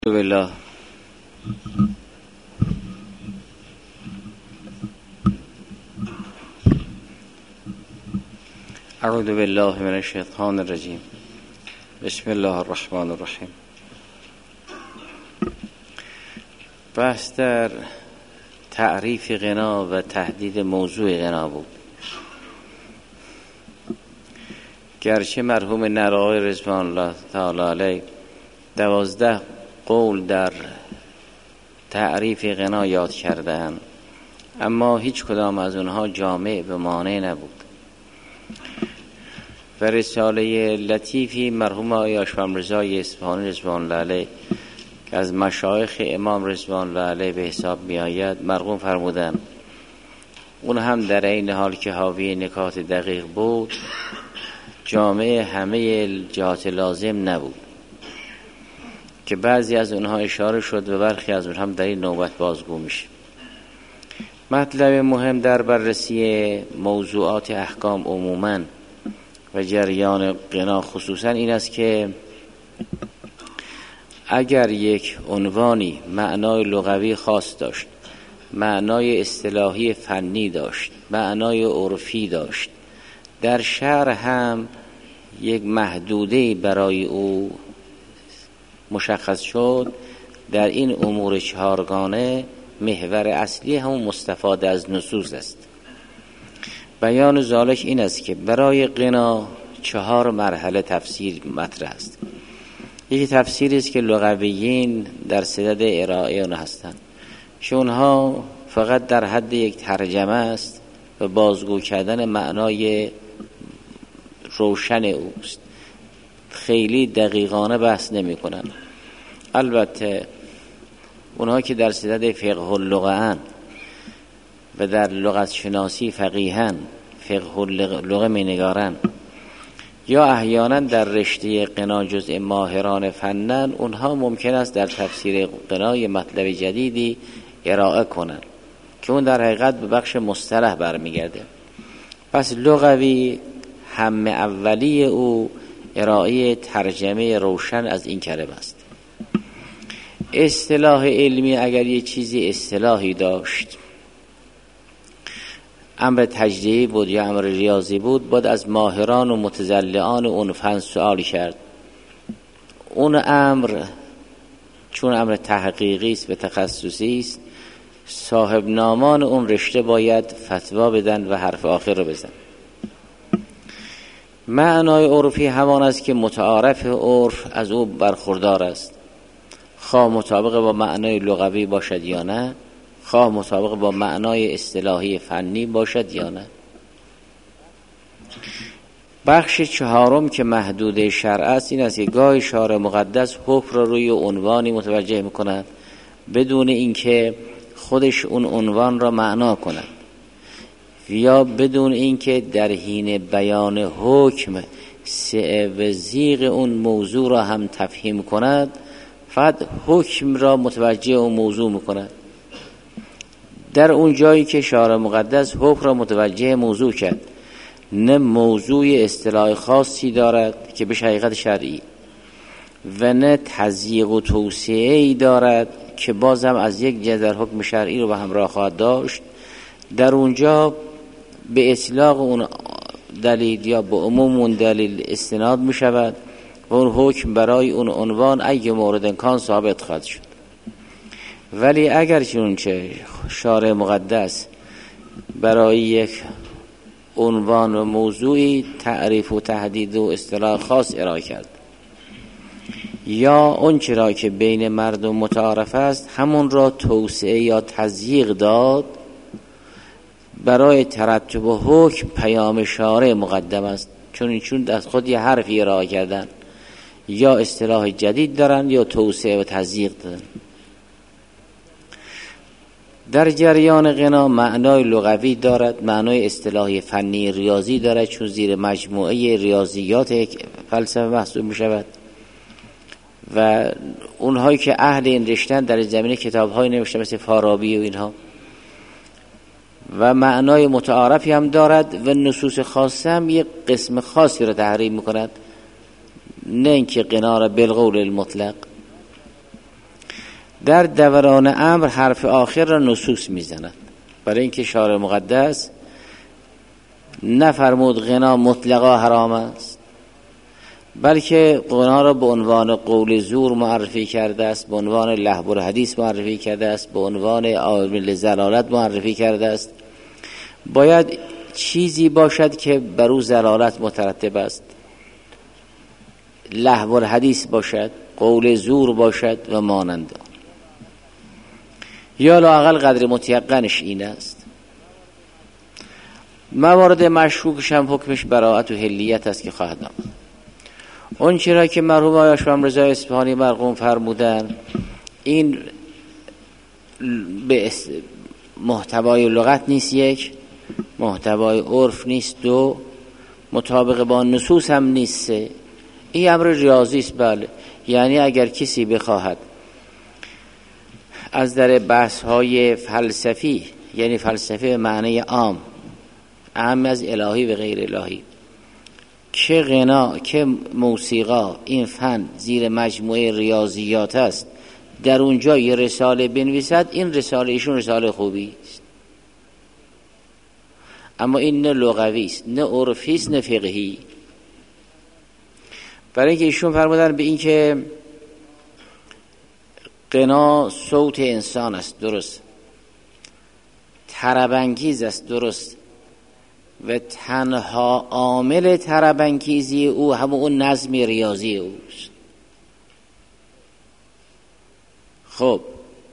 بالله اعوذ بالله من الشیطان الرجیم. بسم الله الرحمن الرحیم. بحث در تعریف غنا و تحدید موضوع غنا بود. گرچه مرحوم نرای رضوان الله تعالی علیه 12 قول در تعریف غنا یاد کردند، اما هیچ کدام از اونها جامع و مانع نبود. و رساله لطیفی مرحوم آقای آشفم رضای اصفهانی رضوان الله علیه که از مشایخ امام رضوان الله علیه به حساب می آید مرحوم فرمودند اون هم در این حال که حاوی نکات دقیق بود جامع همه جهات لازم نبود که بعضی از اونها اشاره شد و برخی از اونها هم در این نوبت بازگو میشه. مطلب مهم در بررسی موضوعات احکام عموماً و جریان غنا خصوصاً این است که اگر یک عنوانی معنای لغوی خاص داشت، معنای اصطلاحی فنی داشت، معنای عرفی داشت، در شرع هم یک محدوده برای او مشخص شد، در این امور چهارگانه محور اصلی همون مستفاده از نصوص است. بیان ذالک این است که برای غنا 4 مرحله تفسیر مطرح است. یکی تفسیری است که لغویین در صدد ارائه اون هستند که اونها فقط در حد یک ترجمه است و بازگو کردن معنای روشن اوست، خیلی دقیقانه بحث نمی کنن. البته اونها که در صدد فقه اللغه و در لغت شناسی فقیهن، فقه اللغه می نگارن، یا احیانا در رشته غنا جزء ماهران فنن، اونها ممکن است در تفسیر غنا مطلب جدیدی ارائه کنن که اون در حقیقت به بخش مصطلح برمیگرده. پس لغوی هم اولی او ارائه ترجمه روشن از این کلمه است. اصطلاح علمی اگر یه چیزی اصطلاحی داشت، امر تجریبی بود یا امر ریاضی بود، باید از ماهران و متزلعان اون فن سوال کرد. اون امر چون امر تحقیقی است و تخصصی است، صاحب نامان اون رشته باید فتوا بدن و حرف آخر رو بزن. معنای عرفی همان است که متعارف عرف از او برخوردار است، خواه مطابق با معنای لغوی باشد یا نه، خواه مطابق با معنای اصطلاحی فنی باشد یا نه. بخش 4 که محدود شرع است این است که گاهی شارع مقدس حکم را روی عنوانی متوجه می‌کند بدون اینکه خودش اون عنوان را معنا کند، یا بدون اینکه در حین بیان حکم سعه و زیغ اون موضوع را هم تفهیم کند، فقط حکم را متوجه اون موضوع میکند. در اون جایی که شارع مقدس حکم را متوجه موضوع کرد، نه موضوع اصطلاح خاصی دارد که به حقیقت شرعی و نه تضییق و توسعه‌ای دارد که بازم از یک جهت حکم شرعی رو به همراه خواهد داشت، در اونجا به اطلاق اون دلیل یا به عموم اون دلیل استناد می شود و اون حکم برای اون عنوان ای مورد امکان ثابت خواهد شد. ولی اگر چنانچه شارع مقدس برای یک عنوان و موضوعی تعریف و تحدید و اصطلاح خاص ارائه کرد، یا اون چرا که بین مردم متعارف است همون را توسعه یا تضییق داد، برای ترتب و حکم پیام شارع مقدم است، چون از خود یه حرفی ارائه کردن، یا اصطلاح جدید دارن یا توسعه و تضییق دارن. در جریان غنا معنای لغوی دارد، معنای اصطلاحی فنی ریاضی دارد، چون زیر مجموعه ریاضیات فلسفه محسوب می شود و اونهایی که اهل این رشتن در زمینه کتاب‌های نوشته مثل فارابی و اینها، و معنای متعارفی هم دارد و نصوص خاصه هم یک قسم خاصی را تحریم می‌کند، نه اینکه غنا را بالقول المطلق. در دوران امر حرف آخر را نصوص میزند، برای اینکه شارع مقدس نفرمود غنا مطلقا حرام است، بلکه غنا را به عنوان قول زور معرفی کرده است، به عنوان لهو الحدیث معرفی کرده است، به عنوان عامل ضلالت معرفی کرده است. باید چیزی باشد که بر او ضلالت مترتب است، لهو الحدیث باشد، قول زور باشد و مانند آن، یا لااقل قدر متیقنش این است. موارد مشکوکش هم حکمش براءت و حلیت است که خواهد آمد. اون چرا که مرحوم آقای شمام رضا اصفهانی مرقوم فرمودن این به محتوای لغت نیست، یک محتوای عرف نیست، دو مطابق با نصوص هم نیست، سه این امر ریاضی است. بله، یعنی اگر کسی بخواهد از در بحث های فلسفی، یعنی فلسفه به معنی عام از الهی و غیر الهی، که غنا که موسیقا این فن زیر مجموعه ریاضیات است، در اونجا یه رساله بنویسد، این رساله ایشون رساله خوبی است، اما این نه لغوی است، نه عرفی است، نه فقهی. برای اینکه ایشون فرمودن به این که غنا صوت انسان است، درست، طرب‌انگیز است، درست، و تنها عامل طرب‌انگیزی او همون اون نظم ریاضی اوست. خب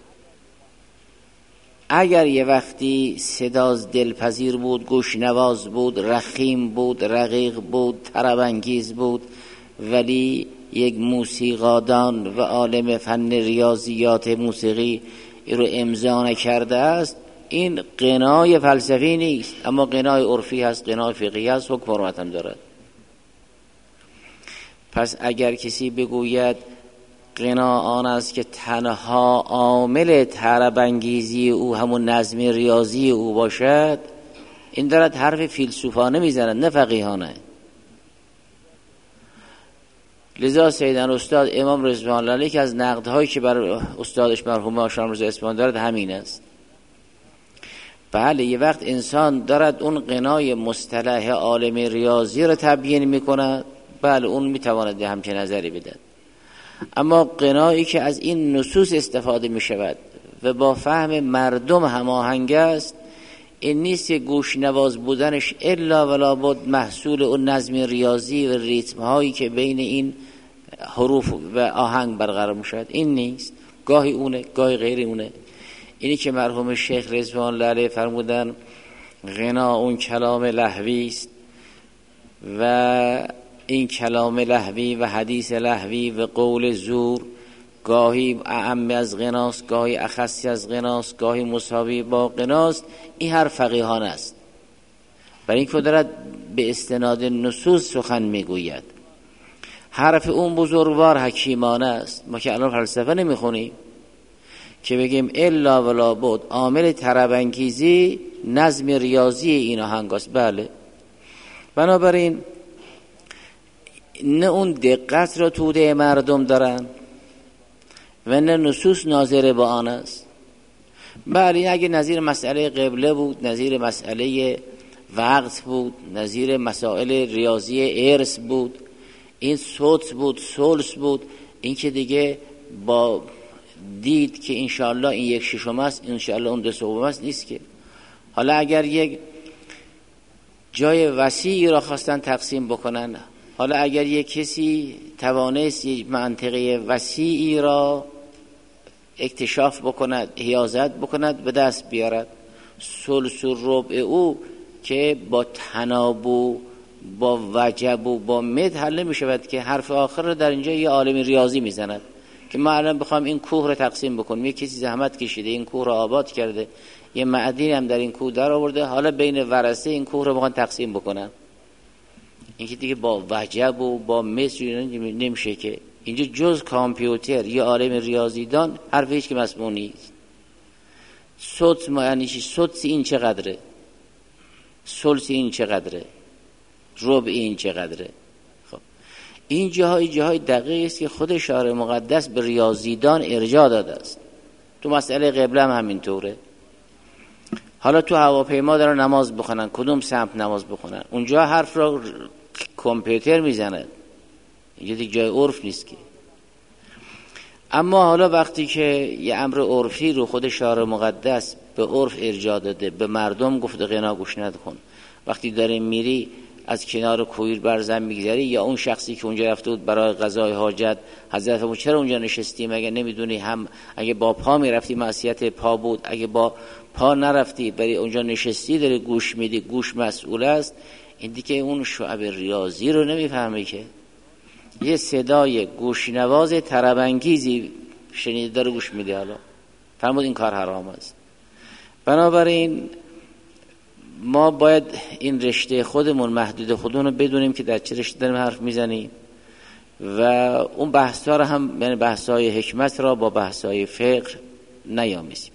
اگر یه وقتی صدا دلپذیر بود، گوشنواز بود، رخیم بود، رقیق بود، طرب‌انگیز بود، ولی یک موسیقادان و عالم فن ریاضیات موسیقی رو امضا نکرده است، این غنای فلسفی نیست، اما غنای عرفی هست، غنای فقهی هست، حکم حرمت هم دارد. پس اگر کسی بگوید غنا آن است که تنها عامل طرب‌انگیزی او همون نظم ریاضی او باشد، این دارد حرف فیلسوفانه میزند، نه فقیهانه. لذا سیدن استاد امام رضوان الله علیه که از نقدهایی که بر استادش مرحوم آقا شمام رضا اصفهانی دارد همین است. بله، یه وقت انسان دارد اون غنای مصطلح عالم ریاضی رو تبیین میکند، بله اون میتواند همچین نظری بدهد، اما غنایی که از این نصوص استفاده میشود و با فهم مردم هماهنگ است، این نیست که گوشنواز بودنش الا ولا بد محصول اون نظم ریاضی و ریتم هایی که بین این حروف و آهنگ برقرار میشود، این نیست، گاهی اونه گاهی غیر اونه. اینی که مرحوم شیخ رضوان الله علیه فرمودن غنا اون کلام لهوی است و این کلام لهوی و حدیث لهوی و قول زور گاهی اعم از غناست، گاهی اخصی از غناست، گاهی مساوی با غناست، این هر فقیهانه است، برای اینکه دارد به استناد نصوص سخن میگوید. حرف اون بزرگوار حکیمانه است. ما که الان فلسفه نمیخونیم که بگیم الا ولا بود عامل طرب‌انگیزی نظم ریاضی این آهنگ است. بله، بنابراین نه اون دقت را توده مردم دارن و نه نصوص ناظر به آن است. بله، اگه نظیر مسئله قبله بود، نظیر مسئله وقت بود، نظیر مسائل ریاضی ارث بود، این صوت بود، سلس بود، این که دیگه با دید که انشاءالله این یک ششم است، انشاءالله اون دو سوم است، نیست که. حالا اگر یک جای وسیعی را خواستن تقسیم بکنن، حالا اگر یک کسی توانست یک منطقه وسیعی را اکتشاف بکند، حیازت بکند، به دست بیارد، ثلث و ربع او که با تنابو با وجب و با مد حل می شود که حرف آخر رو در اینجا یه عالم ریاضی می زند که ما الان بخوام این کوه رو تقسیم بکنیم، یک کسی زحمت کشیده این کوه رو آباد کرده، یه معدنی هم در این کوه در آورده، حالا بین ورثه این کوه رو بخوان تقسیم بکنن، این که دیگه با وجب و با مد نمیشه که. اینجا جز کامپیوتر یه عالم ریاضیدان حرف هیچ که مسموع نیست. صوت یعنی چی؟ صوت این چقدره، ثلث این چقدره، ربع این چقدره. خب این جاهای دقیق است که خود شارع مقدس به ریاضیدان ارجاع داده است. تو مسئله قبله هم همینطوره. حالا تو هواپیما دارن نماز بخونن، کدوم سمت نماز بخونن؟ اونجا حرف رو کامپیوتر میزنه، اینجا دیگه جای عرف نیست که. اما حالا وقتی که یه امر عرفی رو خود شارع مقدس به عرف ارجاع داده، به مردم گفته غنا گوش نکن، وقتی داری میری از کنار کویر برزن میگذری، یا اون شخصی که اونجا رفته بود برای قضای حاجت، حضرت ابو چرا اونجا نشستی؟ مگه نمیدونی هم اگه با پا میرفتی معصیت پا بود، اگه با پا نرفتی بری اونجا نشستی داری گوش میدی، گوش مسئول است. این دیگه اون شعب ریاضی رو نمیفهمه که یه صدای گوشنواز طرب‌انگیزی شنیده داره گوش میده، حالا فرمود این کار حرام است. بنابراین ما باید این رشته خودمون، محدود خودمون رو بدونیم که در چه رشته داریم حرف میزنیم و اون بحث‌ها رو هم، یعنی بحث‌های حکمت را با بحث‌های فقه نیامیزیم.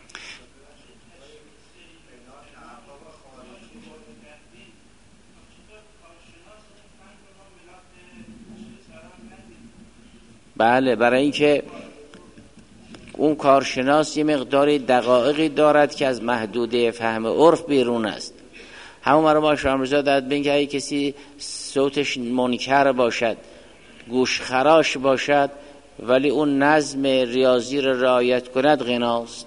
بله، برای اینکه اون کارشناس یه مقداری دقایقی دارد که از محدوده فهم عرف بیرون است. همون مرا با شامرزا داد بین که اگه کسی صوتش منکر باشد، گوش خراش باشد، ولی اون نظم ریاضی رو رعایت کند، غناست.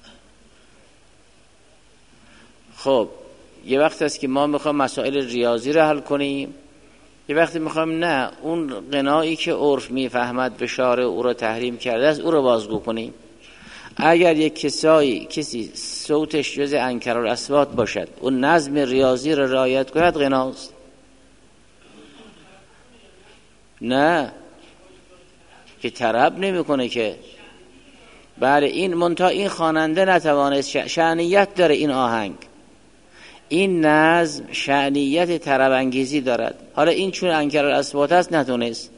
خب یه وقت است که ما میخوام مسائل ریاضی رو حل کنیم، یه وقتی میخوام نه اون غنایی که عرف میفهمد به شارع او رو تحریم کرده است او رو بازگو کنیم. اگر یک کسی صوتش جز انکرالاصوات باشد، اون نظم ریاضی رو رعایت کند، غناست. نه که طرب نمیکنه که. بله این منتها این خواننده نتوانست، شأنیت داره این آهنگ، این نظم شأنیت طرب انگیزی دارد. حالا این چون انکرالاصوات است نتونست.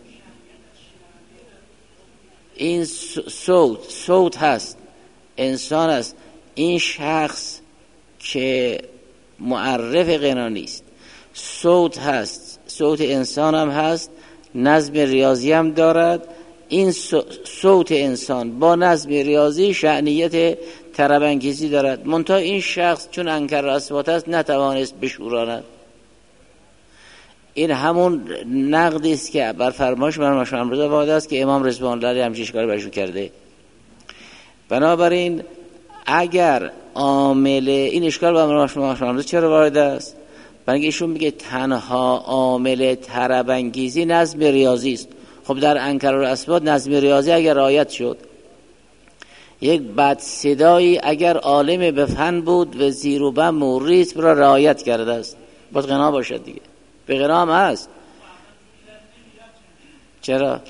این صوت هست، انسان است، این شخص که معرف غنا نیست، صوت هست، صوت انسان هم هست، نظم ریاضی هم دارد. این صوت انسان با نظم ریاضی شأنیت طرب انگیزی دارد، منتها این شخص چون انکرالاصوات است نتوانست بشوراند. این همون نقدی است که بر فرمایش مرحوم شامرزا واقع است که امام رضوان الله همین اشکال برشون کرده. بنابراین اگر عامل این اشکال بر مرحوم شامرزا چرا وارد است؟ برای اینکه ایشون میگه تنها عامل طرب انگیزی نظم ریاضی است. خب در انکرالاصوات نظم ریاضی اگر رعایت شد، یک بد صدایی اگر عالم به فن بود و زیر و بم و ریتم را رعایت کرده است، باید غنا باشد دیگه. به غنا هم هست. چرا؟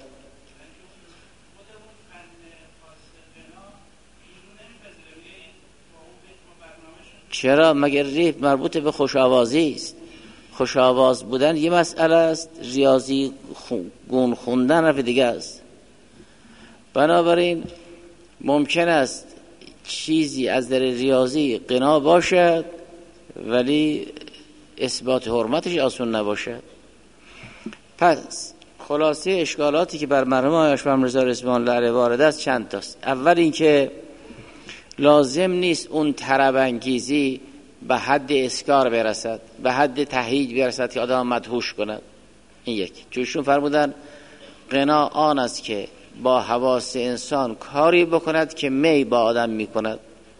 چرا؟ مگر ریتم مربوط به خوش‌آوازی است. خوش‌آواز بودن یه مسئله است، ریاضی گون خوندن رفت دیگه است. بنابراین ممکن است چیزی از در ریاضی غنا باشد ولی اثبات حرمتش آسون نباشد. پس خلاصه اشکالاتی که بر مرحوم آقای اشرف رضا رضوان الله علیه وارد است چند تاست. اول اینکه لازم نیست اون طرب انگیزی به حد اسکار برسد، به حد تهیج برسد که آدم مدهوش کند. این یک. چونشون فرمودن غنا آن است که با حواس انسان کاری بکند که می با آدم میکند.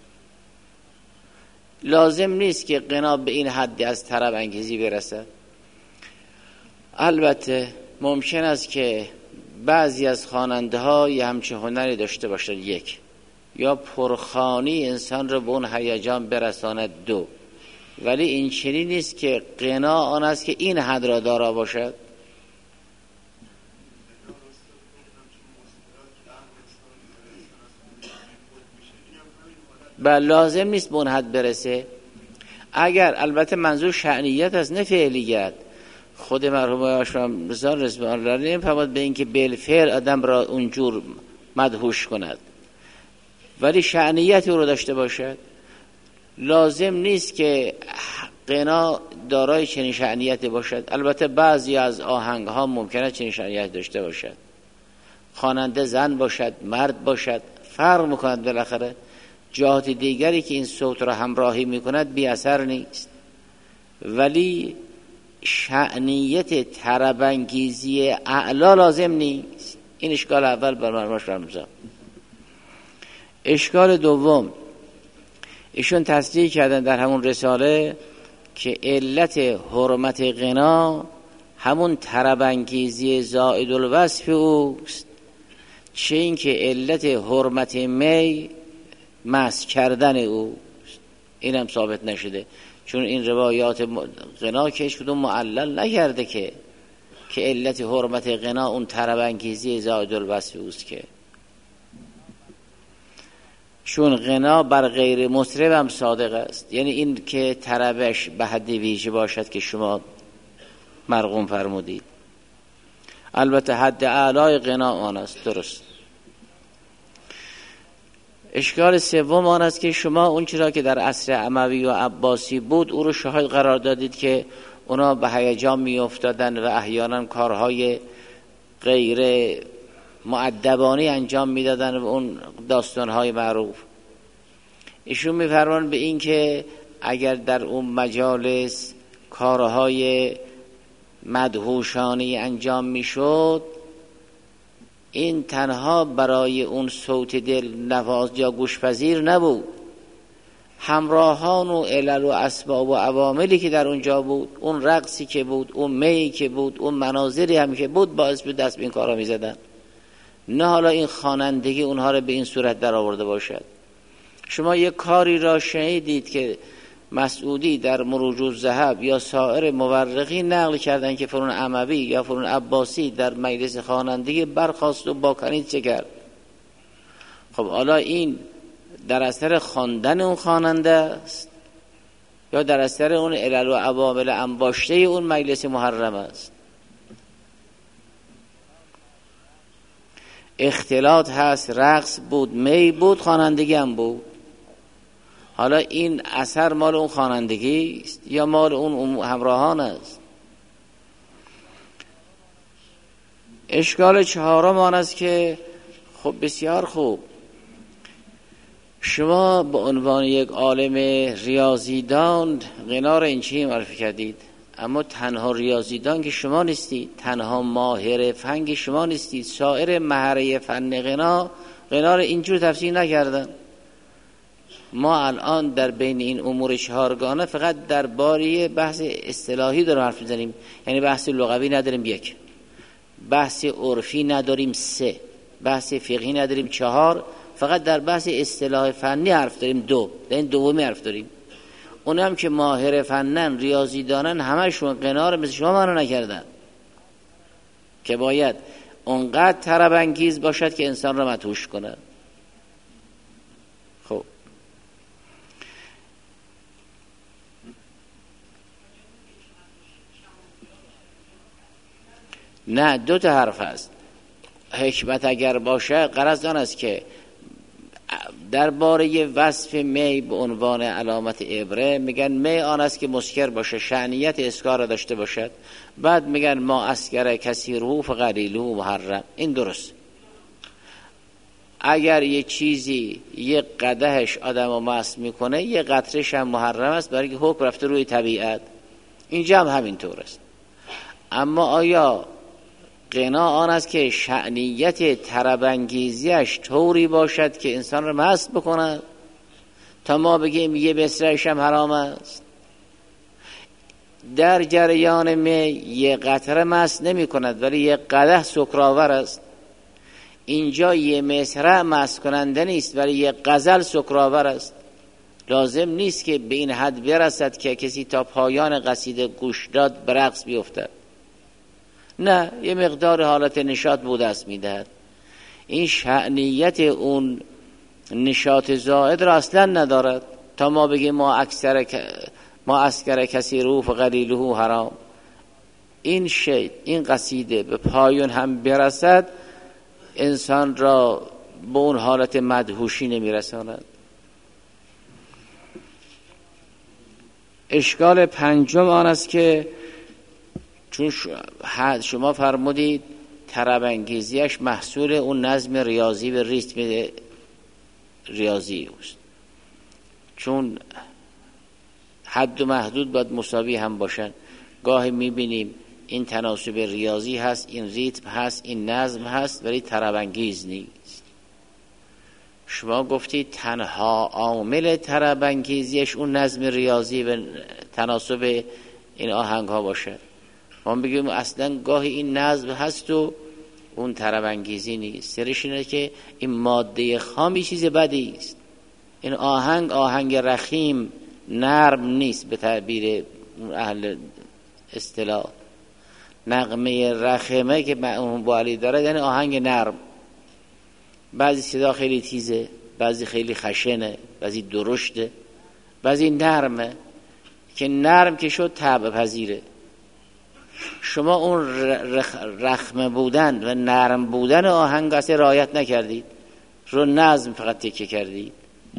لازم نیست که غنا به این حد از طرب انگیزی برسد. البته ممکن است که بعضی از خواننده ها یه همچه هنری داشته باشد، یک، یا پرخوانی انسان رو به اون هیجان برساند، دو، ولی این چنین نیست که غنا آن است که این حد را دارا باشد. بله لازم نیست به اون حد برسه. اگر البته منظور شأنیت است نه فعلیت. خود مرحوم اشرف رضا رضوان الله علیه نمی‌فرماد به این که بالفعل آدم را اونجور مدهوش کند، ولی شأنیت او رو داشته باشد. لازم نیست که غنا دارای چنین شأنیتی باشد. البته بعضی از آهنگ ها ممکنه چنین شأنیت داشته باشد، خواننده زن باشد، مرد باشد، فرق میکند، بالاخره جهات دیگری که این صوت را همراهی میکند بی اثر نیست. ولی شأنیت طرب‌انگیزی اعلا لازم نیست. این اشکال اول برمارماش رمزم. اشکال دوم، ایشون تصریح کردن در همون رساله که علت حرمت غنا همون طرب‌انگیزی زائد الوصف اوست، چه این که علت حرمت می مست کردن اوست. این هم ثابت نشده، چون این روایات غنا که هیچ کدوم معلل نکرده که علت حرمت غنا اون طرب‌انگیزی زائد الوصف اوست، که چون غنا بر غیر مطرب هم صادق است. یعنی این که طربش به حد ویژه باشد که شما مرغوم فرمودید. البته حد اعلای غنا آن است، درست. اشکال سوم آن است که شما اون چرا که در عصر اموی و عباسی بود او رو شاهد قرار دادید که اونا به هیجان می افتادن و احیانا کارهای غیر مؤدبانه انجام میدادن و اون داستانهای معروف. ایشون میفرمان به این که اگر در اون مجالس کارهای مدهوشانه انجام میشد، این تنها برای اون صوت دل نواز یا گوشپذیر نبود، همراهان و علل و اسباب و عواملی که در اونجا بود، اون رقصی که بود، اون می که بود، اون مناظری هم که بود، باعث بود دست به این کارا میزدن. نه حالا این خوانندگی اونها رو به این صورت در آورده باشد. شما یک کاری را شنیدید که مسعودی در مروج الذهب یا سایر مورخین نقل کردن که فرون اموی یا فرون عباسی در مجلس خوانندگی برخاست و با کنید چه کرد. خب حالا این در اثر خواندن اون خواننده است یا در اثر اون علل و عوامل انباشته اون مجلس محرم است؟ اختلاط هست، رقص بود، می بود، خوانندگی هم بود. حالا این اثر مال اون خوانندگی است یا مال اون همراهان است؟ اشکال چهارم آن است که خب بسیار خوب، شما به عنوان یک عالم ریاضیدان غنا را این چی معرفی کردید، اما تنها ریاضیدان که شما نیستید، تنها ماهر فن که شما نیستید. سایر مهره فن غنا را اینجور تفسیر نکردن. ما الان در بین این امور چهارگانه فقط درباره بحث اصطلاحی داریم حرف میزنیم، یعنی بحث لغوی نداریم، یک بحث عرفی نداریم، سه بحث فقهی نداریم، چهار فقط در بحث اصطلاح فنی حرف داریم، دو در این دومی حرف داریم. اونم که ماهر فنن ریاضی دانن همشون غنا رو مثل شما معنا نکردن که باید اونقدر طرب انگیز باشد که انسان را مدهوش کنه. خب نه، دو تا حرف هست. حکمت اگر باشه غرض آن است که درباره وصف می به عنوان علامت عبره میگن می آن است که مسکر باشه، شأنیت اسکار داشته باشد. بعد میگن ما اسکر کثیره فقلیله محرم. این درست. اگر یه چیزی یه قدحش آدمو مست میکنه، یه قطرهش هم محرم است، برای که حکم رفته روی طبیعت. اینجا هم همین طور است. اما آیا غنا آن است که شأنیت طرب‌انگیزیش طوری باشد که انسان را مست بکند تا ما بگیم یه بسرش هم حرام است؟ در جریان می یه قطره مست نمی کند، ولی یه قدح سکرآور است. اینجا یه مصرع مست کننده نیست، ولی یه غزل سکرآور است. لازم نیست که به این حد برسد که کسی تا پایان قصیده گوش داد به رقص بیفتد. نه، یه مقدار حالت نشاط بود است میدهد. این شأنیت اون نشاط زائد را اصلا ندارد تا ما بگیم ما اسکر کثیره فقلیله حرام. این شی، این قصیده به پایان هم برسد انسان را به اون حالت مدهوشی نمیرساند. اشکال پنجم آن است که چون شما فرمودید طرب انگیزیش محصول اون نظم ریاضی و ریتم ریاضی اوست، چون حد و محدود باید مساوی هم باشن. گاهی میبینیم این تناسب ریاضی هست، این ریتم هست، این نظم هست، ولی طرب انگیز نیست. شما گفتی تنها عامل طرب انگیزیش اون نظم ریاضی و تناسب این آهنگ ها باشه. ما بگیم اصلا گاهی این نظم هست و اون طرب انگیزی نیست. سرش اینه که این ماده خامی چیز بدی است. این آهنگ رخیم نرم نیست، به تعبیر اهل اصطلاح. نغمه رخیمه که اون بالی داره یعنی آهنگ نرم. بعضی صدا خیلی تیزه، بعضی خیلی خشنه، بعضی درشته، بعضی نرمه. که نرم که شد طبع پذیره. شما اون رخمه بودن و نرم بودن آهنگ اصلا رعایت نکردید، رو نظم فقط تکیه کردید.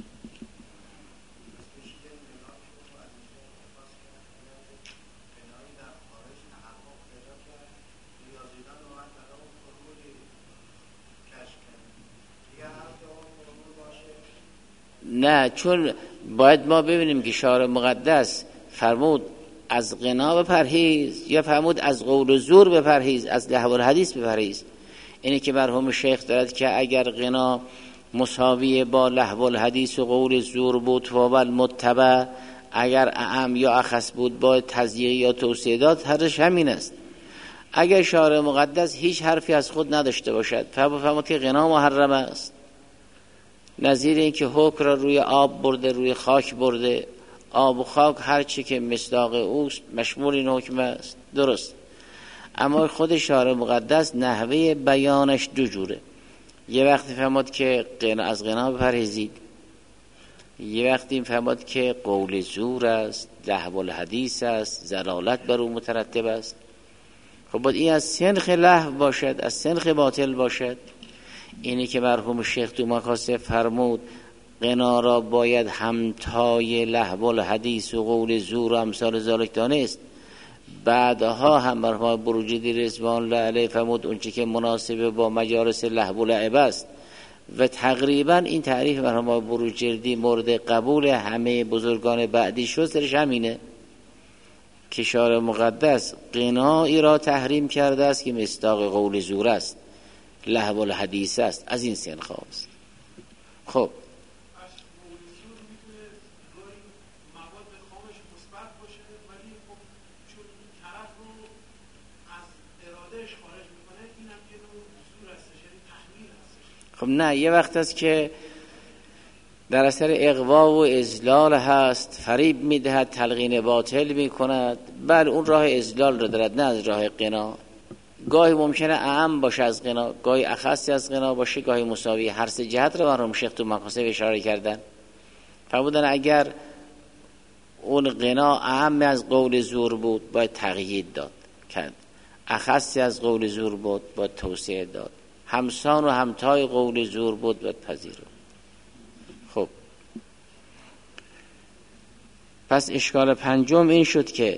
نه، چون باید ما ببینیم که شارع مقدس فرمود از غنا بپرهیز یا فرمود از قول و زور بپرهیز، از لهو الحدیث بپرهیز. اینه که مرحوم شیخ دارد که اگر غنا مساوی با لهو الحدیث و قول زور بود و المتبع، اگر اعم یا اخص بود با تضییق یا توسعه داد، هرش همین است. اگر شارع مقدس هیچ حرفی از خود نداشته باشد فرمود که غنا محرم است، نظیر این که حکم را روی آب برده، روی خاک برده. آب و خاک هر چی که مصداق اوست مشمول این حکم است، درست. اما خود شارع مقدس نحوه بیانش دو جوره. یه وقتی فرمود که از غنا بپرهیزید، یه وقتی فرمود که قول زور است، لهو الحدیث است، ضلالت بر او مترتب است. خب باید این از سنخ لهو باشد، از سنخ باطل باشد. اینی که مرحوم شیخ تو مکاسب فرمود غنا را باید همتای لهو الحدیث و قول زور و امثال ذالک دانست. بعدها هم مرحوم بروجردی رضوان الله علیه فرمود اونچه که مناسب با مجالس لهو و لعب است. و تقریبا این تعریف مرحوم بروجردی مورد قبول همه بزرگان بعدی شد. سرش همینه که شارع مقدس غنایی را تحریم کرده است که مصداق قول زور است، لهو الحدیث است، از این سنخ است. خب خب نه، یه وقت است که در اثر اغوا و اضلال هست، فریب میدهد، تلقین باطل میکند، بل اون راه اضلال رو دارد، نه از راه غنا. گاهی ممکنه اعم باشه از غنا، گاهی اخصی از غنا باشه، گاهی مساوی. هر سه جهت رو مرحوم شیخ تو مقاصد اشاره کردن. فرمودن اگر اون غنا اعم از قول زور بود باید تقیید داد کرد، اخصی از قول زور بود باید توسعه داد، همسان و همتای قول زور بود باید پذیرفت. خب پس اشکال پنجم این شد که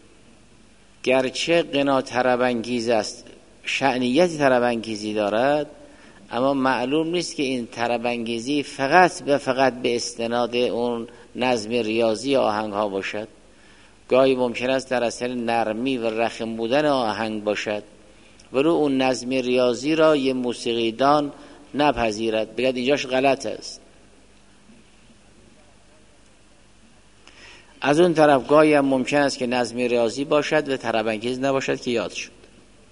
گرچه غنا طرب انگیز است، شأنیت طرب انگیزی دارد، اما معلوم نیست که این طرب انگیزی فقط به استناد اون نظم ریاضی آهنگ ها باشد. گاهی ممکن است در اثر نرمی و رخم بودن آهنگ باشد، ولی اون نظم ریاضی را یه موسیقیدان نپذیرد، بگید اینجاش غلط است. از اون طرف گاهی هم ممکن است که نظم ریاضی باشد و طرب انگیز نباشد که یاد شد.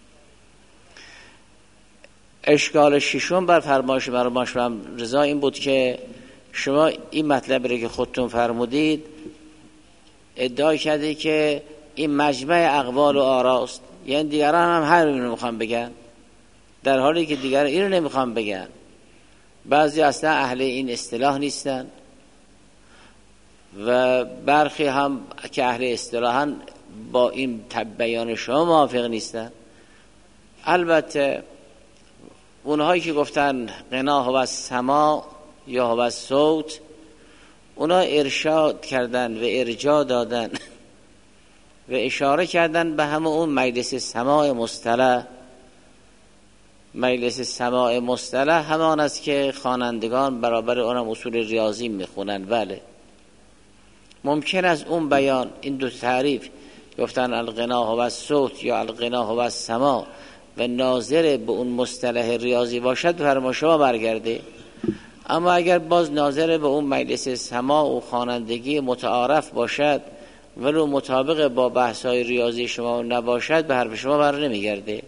اشکال ششم بر فرمایش مرحوم رضا این بود که شما این مطلب رو که خودتون فرمودید ادعا کرده که این مجمع اقوال و آراست، یعنی دیگران هم همین رو میخوان بگن، در حالی که دیگران این رو نمیخوان بگن. بعضی اصلا اهل این اصطلاح نیستن و برخی هم که اهل اصطلاحن با این بیان شما موافق نیستن. البته اونهایی که گفتن غنا هو السماع یا هو الصوت، اونا ارشاد کردن و ارجاع دادن و اشاره کردن به همه اون مجلس سماع مصطلح مجلس سماع مصطلح همان است که خوانندگان برابر اونم اصول ریاضی میخونن. بله ممکن است اون بیان، این دو تعریف گفتن الغنا هو الصوت یا الغنا هو السماع و ناظر به اون مصطلح ریاضی باشد فرما شما برگرده، اما اگر باز ناظر به اون مجلس سماع و خوانندگی متعارف باشد ولو مطابق با بحث‌های ریاضی شما نباشد به حرف شما بر نمیگرده.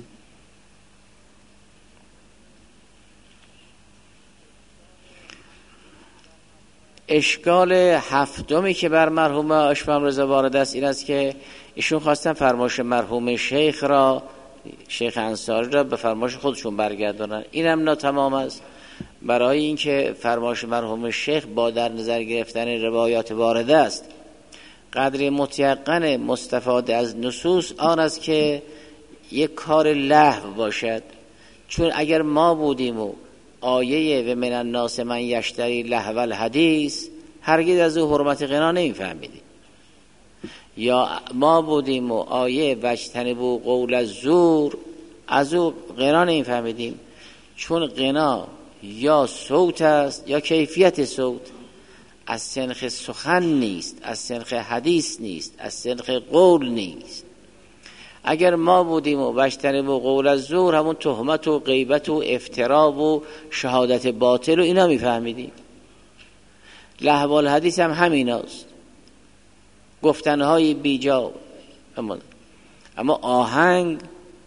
اشکال هفتمی که بر مرحوم اشپم رضا وارد است این است که ایشون خواستن فرمایش مرحوم شیخ را، شیخ انصاری را به فرمایش خودشون برگردونن. اینم ناتمام است، برای اینکه فرمایش مرحوم شیخ با در نظر گرفتن روایات وارده است. قدر متیقن مستفاده از نصوص آن است که یک کار لهو باشد، چون اگر ما بودیم و آیه و من الناس من یشتری لهو الحدیث هرگز از او حرمت غنا نمیفهمیدیم، یا ما بودیم و آیه واجتنبوا قول الزور از او غنا نمیفهمیدیم، چون غنا یا صوت است یا کیفیت صوت، از سنخ سخن نیست، از سنخ حدیث نیست، از سنخ قول نیست. اگر ما بودیم و واجتنبوا قول الزور همون تهمت و غیبت و افترا و شهادت باطل و اینا میفهمیدیم. لهو الحدیث هم همیناست، گفتنهای بیجا. اما آهنگ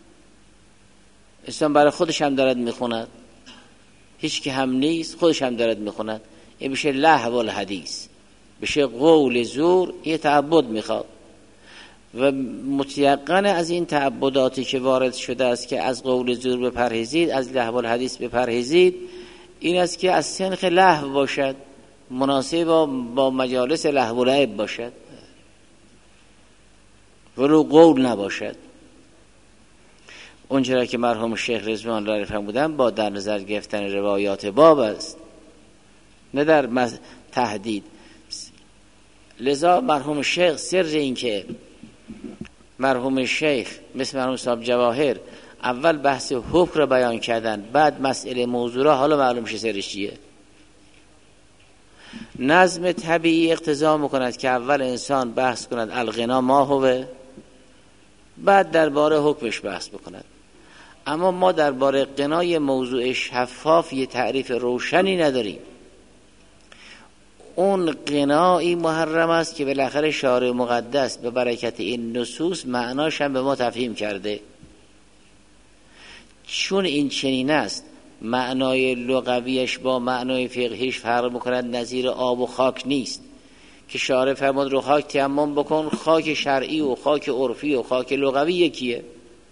اسلام برای خودش هم دارد میخوند، هیچ که هم نیست، خودش هم دارد میخوند، این بشه لهو الحدیث، بشه قول زور. یه تعبد میخواد و متیقن از این تعبداتی که وارد شده است که از قول زور بپرهیزید، از لهو الحدیث بپرهیزید، این است که از سنخ لهو باشد، مناسب با مجالس لهو و لعب باشد، ولو قول نباشد. اونجا که مرحوم شیخ رضوان الله فرمودن با در نظر گرفتن روایات باب است، نه در تهدید. لذا مرحوم شیخ سر این که مرحوم شیخ مثل مرحوم صاحب جواهر اول بحث حکم رو بیان کردن، بعد مسئله موضوع را، حالا معلوم شه سرش چیه. نظم طبیعی اقتضا میکند که اول انسان بحث کند الغنا ما هو، بعد درباره حکمش بحث بکند. اما ما درباره غنای موضوع شفاف یه تعریف روشنی نداریم. اون غنایی محرم است که بالاخره شارع مقدس به برکت این نصوص معناش هم به ما تفهیم کرده. چون این چنین است، معنای لغویش با معنای فقهیش فرق میکند، نظیر آب و خاک نیست که شارع فرمود رو خاک تیمم بکن. خاک شرعی و خاک عرفی و خاک لغوی یکیه.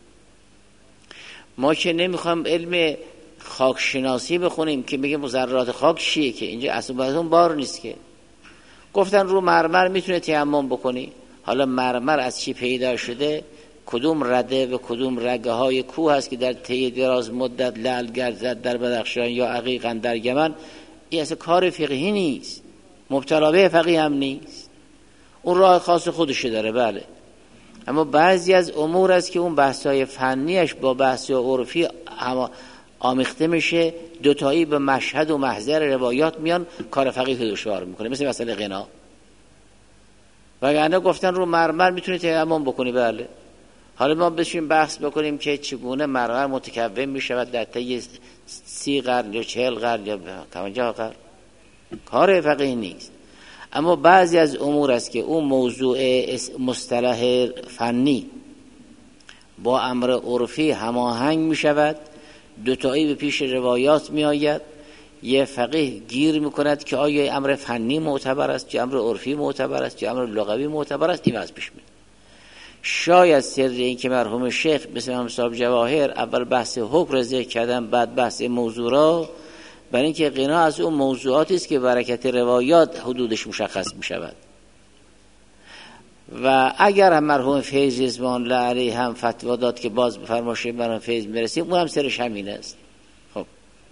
ما که نمیخوام علم خاک شناسی بخونیم که میگه ذرات خاک چیه، که اینجا اصلا از اون بار نیست. که گفتن رو مرمر میتونه تیمم بکنی. حالا مرمر از چی پیدا شده، کدوم رده و کدوم رگه های کوه هست که در طی دراز مدت لعل گردد در بدخشان یا عقیقا در یمن، این اصلا کار فقهی نیست، مبتلا به فقهی هم نیست، اون راه خاص خودش داره. بله، اما بعضی از امور است که اون بحث‌های فنیش با بحث‌های عرفی آمیخته میشه، دوتایی به مشهد و محضر روایات میان، کار فقیه دشوار میکنه، مثل مسئله غنا. وگرنه گفتن رو مرمر میتونی تیمم بکنی. بله، حالا ما بشیم بحث بکنیم که چگونه مرمر متکون میشود در طی 30 قرن یا 40 قرن یا 50 قرن، کار فقیه نیست. اما بعضی از امور است که اون موضوع مصطلح فنی با امر عرفی هماهنگ می شود، دوتایی به پیش روایات می آید، یه فقیه گیر می کند که آیا امر فنی معتبر است یا امر عرفی معتبر است یا امر لغوی معتبر است. این وضع پیش می. شاید سر این که مرحوم شیخ مثل مرحوم صاحب جواهر اول بحث حکم را ذکر کردن، بعد بحث موضوع را، برای اینکه غنا از اون موضوعاتی است که برکت روایات حدودش مشخص می شود. و اگر هم مرحوم فیض رضوان الله علیه هم فتوا داد که باز به فرمایش مرحوم فیض میرسیم، اون هم سرش همین است. خب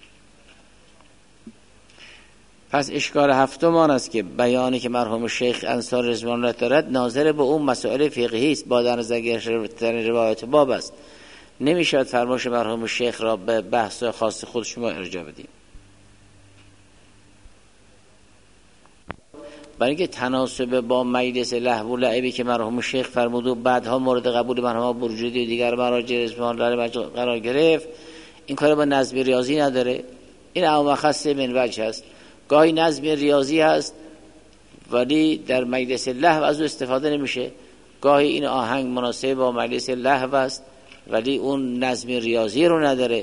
پس اشکال هفتم آن است که بیانی که مرحوم شیخ انصاری رضوان الله دارد ناظر به اون مسائل فقهی است، با در نظر گرفتن روایات باب است، نمیشود فرمایش مرحوم شیخ را به بحث خاص خود شما ارجاع بدیم. برای اینکه تناسب با مجلس لهو و لعبی که مرحوم شیخ فرمود و بعدها مورد قبول مرحوم برجودی و دیگر مراجع رضوان الله قرار گرفت، این کار با نظم ریاضی نداره. این اومخص من وجه هست. گاهی نظم ریاضی هست ولی در مجلس لهو از او استفاده نمیشه. گاهی این آهنگ مناسب با مجلس لهو است ولی اون نظم ریاضی رو نداره.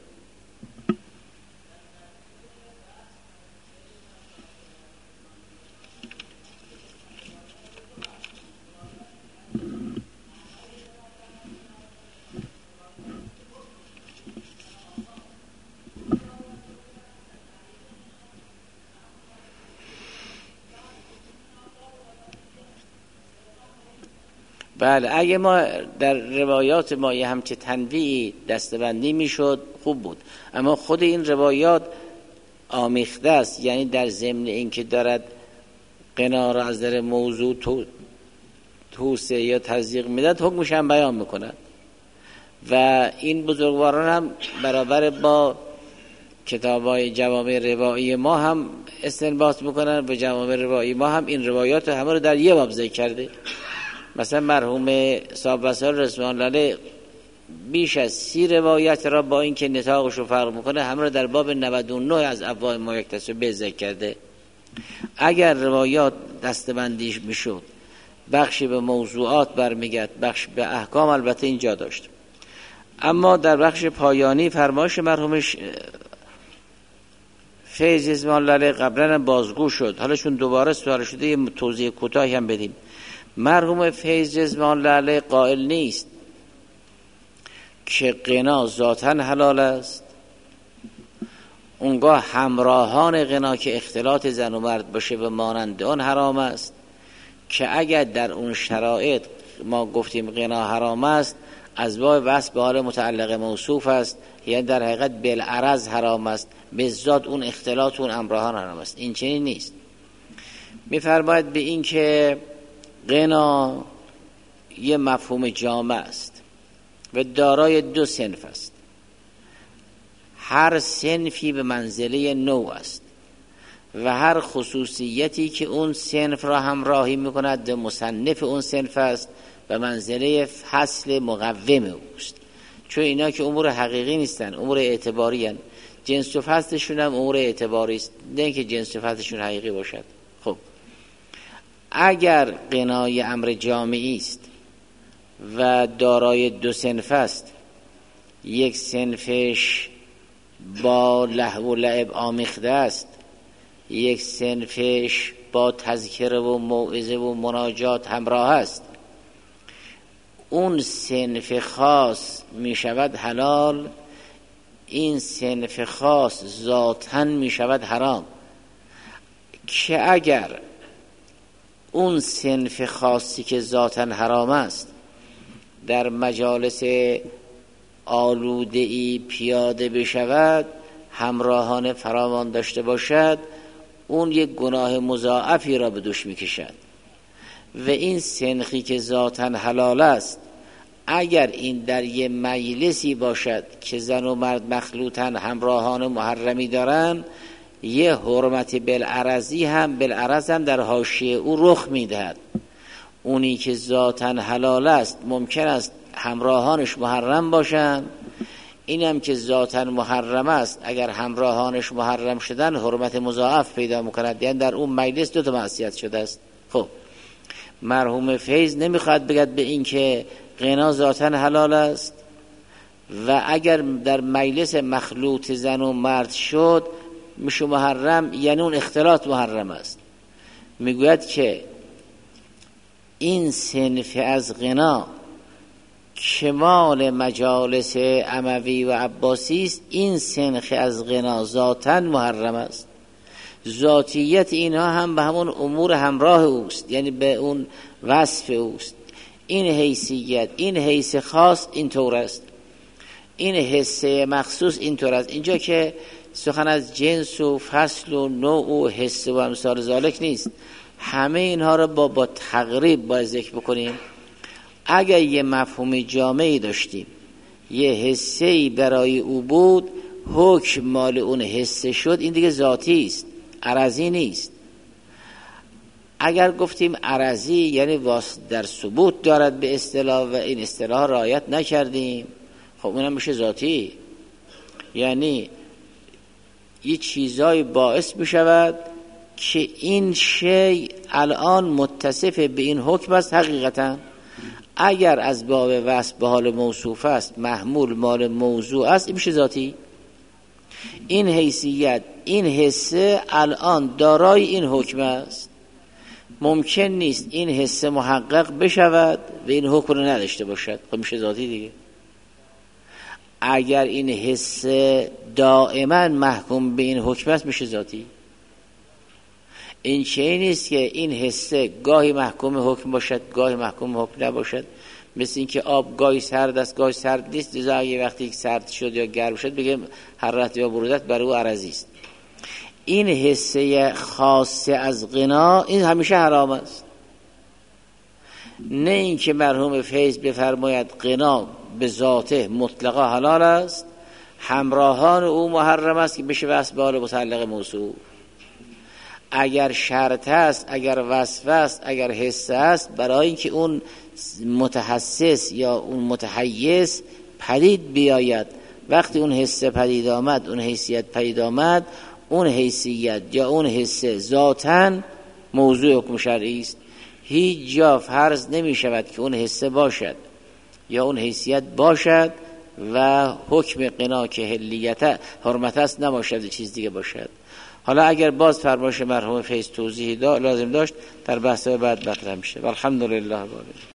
بله، اگه ما در روایات ما یه همچه تنویعی دستبندی میشد خوب بود، اما خود این روایات آمیخته است، یعنی در ضمن اینکه دارد غنا را از در موضوع توسعه یا تضییق میداد حکمش هم بیان میکند و این بزرگواران هم برابر با کتابای جوامع روایی ما هم استنباط میکنن و جوامع روایی ما هم این روایات همه رو در یه باب ذکر کرده. مثلا مرحوم صاحب وسائل رضوان الله بیش از 30 روایت را با اینکه نطاقش رو فرق میکنه همه را در باب 99 از ابواب ما یکتسب ذکر کرده. اگر روایات دستبندیش میشد بخشی به موضوعات برمیگرد، بخش به احکام البته اینجا داشت، اما در بخش پایانی فرمایش مرحوم فیض رضوان الله قبلا بازگو شد، حالا چون دوباره سوال شده یه توضیح کوتاهی هم بدیم. مرحوم فیض رضوان الله قائل نیست که غنا ذاتاً حلال است، اونگاه همراهان غنا که اختلاط زن و مرد باشه و مانند آن حرام است، که اگر در اون شرایط ما گفتیم غنا حرام است از باب وصف به حال متعلق موصوف است، یعنی در حقیقت بالعرض حرام است، به ذات اون اختلاط اون همراهان حرام است. این چنین نیست. می‌فرماید به این که غنا یه مفهوم جامع است و دارای 2 صنف است، هر صنفی به منزله نوع است و هر خصوصیتی که اون صنف را همراهی میکند به مصنف اون صنف است و منزله فصل مقوم اوست. چون اینا که امور حقیقی نیستن، امور اعتباری هستند، جنس و فصلشون هم امور اعتباری است، نه اینکه جنس و فصلشون حقیقی باشد. خب اگر غنای امر جامعی است و دارای 2 صنف است، یک صنفش با لهو و لعب آمیخته است، یک صنفش با تذکره و موعظه و مناجات همراه است، اون صنف خاص می شود حلال، این صنف خاص ذاتاً می شود حرام. که اگر اون صنف خاصی که ذاتاً حرام است در مجالس آلوده‌ای پیاده بشود، همراهان فراوان داشته باشد، اون یک گناه مضاعفی را به دوش میکشد. و این صنفی که ذاتاً حلال است اگر این در یه مجلسی باشد که زن و مرد مخلوطاً همراهان محرمی دارن، یه حرمت بالعرض هم در حاشیه او رخ میدهد. اونی که ذاتاً حلال است ممکن است همراهانش محرم باشند، اینم که ذاتاً محرم است اگر همراهانش محرم شدن حرمت مضاعف پیدا میکند، یعنی در اون مجلس 2 معصیت شده است. خب مرحوم فیض نمیخواد بگد به این که غنا ذاتاً حلال است و اگر در مجلس مخلوط زن و مرد شد میشه محرم، یعنی اون اختلاط محرم است. میگوید که این صنف از غنا که مال مجالس اموی و عباسی است، این صنف از غنا ذاتاً محرم است. ذاتیت اینها هم به همون امور همراه اوست، یعنی به اون وصف اوست. این حیثیت، این حیث خاص اینطور است، این حسه مخصوص اینطور است. اینجا که سخن از جنس و فصل و نوع و حس و امثال ذالک نیست، همه اینها رو با تقریب باید ذکر بکنیم. اگر یه مفهوم جامعی داشتیم یه حسه‌ای برای او بود، حکم مال اون حسه شد، این دیگه ذاتی است، عرضی نیست. اگر گفتیم عرضی یعنی در ثبوت دارد به اصطلاح و این اصطلاح رعایت نکردیم، خب اونم میشه ذاتی. یعنی یه چیزای باعث میشود که این شی الان متصف به این حکم است. حقیقتا اگر از باب وصف به حال موصوف است، محمول مال موضوع است، این میشه ذاتی. این حیثیت، این حسه الان دارای این حکم است. ممکن نیست این حسه محقق بشود و این حکم رو نداشته باشد، خب میشه ذاتی دیگه. اگر این حسه دائما محکوم به این حکم است، میشه ذاتی. این چه نیست که این حسه گاهی محکوم حکم باشد، گاهی محکوم حکم نباشد. مثل این که آب گاهی سرد است، گاهی سرد نیست. لذا اگه وقتی سرد شد یا گرم شد بگیم حرارت یا برودت، برای او عرضی است. این حسه خاصه از غنا این همیشه حرام است. نه اینکه مرحوم فیض بفرماید غنا به ذاته مطلقا حلال است، همراهان او محرم است که بشه وصف به حال متعلق موصوف. اگر شرط است، اگر وصف است، اگر حس است، برای اینکه اون متحسس یا اون متحیز پدید بیاید، وقتی اون حس پدید آمد، اون حیثیت پدید آمد، اون حیثیت یا اون حس ذاتاً موضوع حکم شرعی است. هیچ جا فرض نمی شود که اون حس باشد یا اون حیثیت باشد و حکم قنا که حلیت حرمت است نباشد، چیز دیگه باشد. حالا اگر باز فرمایش مرحوم فیض توضیحی لازم داشت در بحث بعد مطرح میشه. والحمدلله.